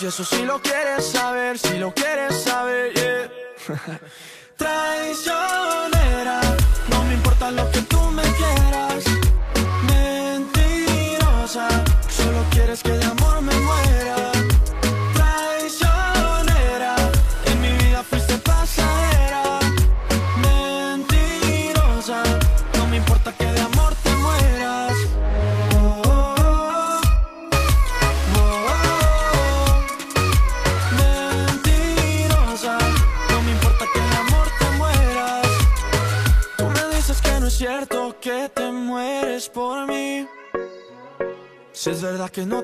Y eso si lo quieres saber, si lo quieres saber, yeah. Traicionera, no me importa lo que tú me quieras. Mentirosa, solo quieres que de amor me muera. Traicionera, en mi vida fuiste pasajera. Mentirosa, no me importa que de amor te mueras. Oh, oh, oh, oh, oh. Mentirosa, no me importa que de amor te mueras. Tú me dices que no es cierto que te mueres por mí. Si es verdad que no